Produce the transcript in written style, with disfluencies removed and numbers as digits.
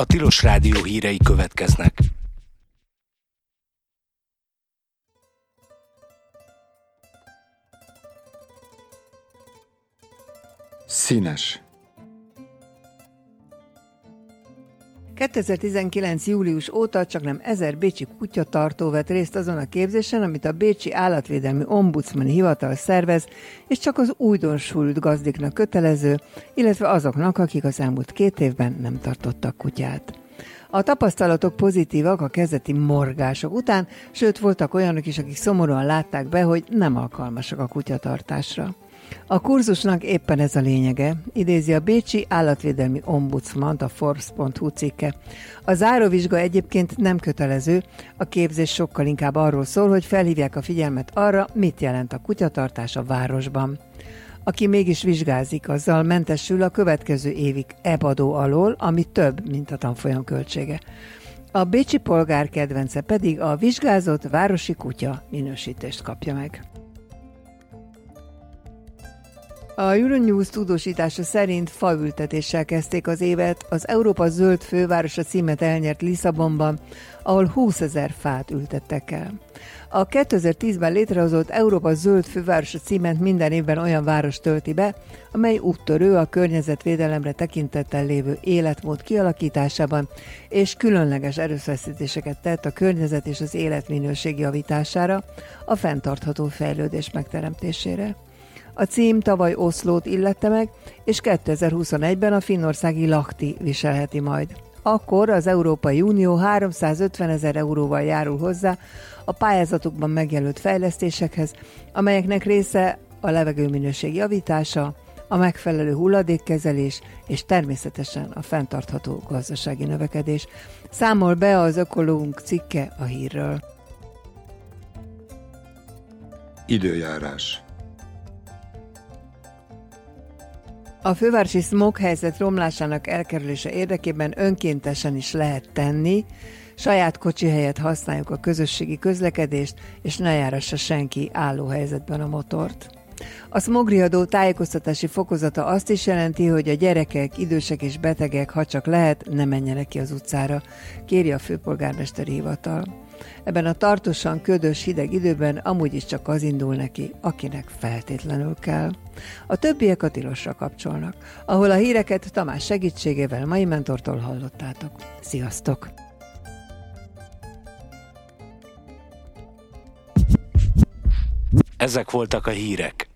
A Tilos Rádió hírei következnek. Színes. 2019. július óta csaknem 1000 bécsi kutyatartó vett részt azon a képzésen, amit a Bécsi Állatvédelmi Ombudsmani Hivatal szervez, és csak az újdonsült gazdiknak kötelező, illetve azoknak, akik az elmúlt 2 évben nem tartottak kutyát. A tapasztalatok pozitívak a kezdeti morgások után, sőt voltak olyanok is, akik szomorúan látták be, hogy nem alkalmasak a kutyatartásra. A kurzusnak éppen ez a lényege, idézi a Bécsi Állatvédelmi Ombudsmant a Forbes.hu cikke. A záróvizsga egyébként nem kötelező, a képzés sokkal inkább arról szól, hogy felhívják a figyelmet arra, mit jelent a kutyatartás a városban. Aki mégis vizsgázik, azzal mentesül a következő évig EB-adó alól, ami több, mint a tanfolyam költsége. A bécsi polgár kedvence pedig a vizsgázott városi kutya minősítést kapja meg. A Euronews tudósítása szerint faültetéssel kezdték az évet az Európa zöld fővárosa címet elnyert Lisszabonban, ahol 20 000 fát ültettek el. A 2010-ben létrehozott Európa zöld fővárosa címet minden évben olyan város tölti be, amely úttörő a környezetvédelemre tekintettel lévő életmód kialakításában, és különleges erőfeszítéseket tett a környezet és az életminőség javítására, a fenntartható fejlődés megteremtésére. A cím tavaly Oszlót illette meg, és 2021-ben a finnországi Lahti viselheti majd. Akkor az Európai Unió 350 000 euróval járul hozzá a pályázatokban megjelölt fejlesztésekhez, amelyeknek része a levegőminőség javítása, a megfelelő hulladékkezelés és természetesen a fenntartható gazdasági növekedés. Számol be az Ökológunk cikke a hírről. Időjárás. A fővárosi smog helyzet romlásának elkerülése érdekében önkéntesen is lehet tenni, saját kocsi helyett használjuk a közösségi közlekedést, és ne járassa senki álló helyzetben a motort. A smogriadó tájékoztatási fokozata azt is jelenti, hogy a gyerekek, idősek és betegek, ha csak lehet, ne menjenek ki az utcára, kéri a főpolgármesteri hivatal. Ebben a tartósan ködös, hideg időben amúgy is csak az indul neki, akinek feltétlenül kell. A többiek a tilosra kapcsolnak, ahol a híreket Tamás segítségével mai mentortól hallottátok. Sziasztok! Ezek voltak a hírek.